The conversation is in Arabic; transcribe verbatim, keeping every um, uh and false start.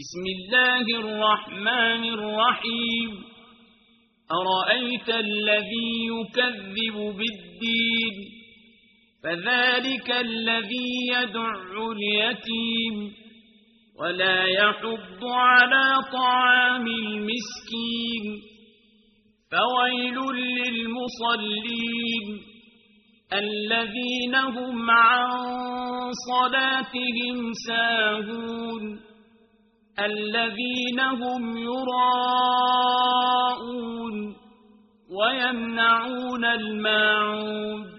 بسم الله الرحمن الرحيم أرأيت الذي يكذب بالدين فذلك الذي يدع اليتيم ولا يحض على طعام المسكين فويل للمصلين الذين هم عن صلاتهم ساهون الذين هم يراءون ويمنعون الماعون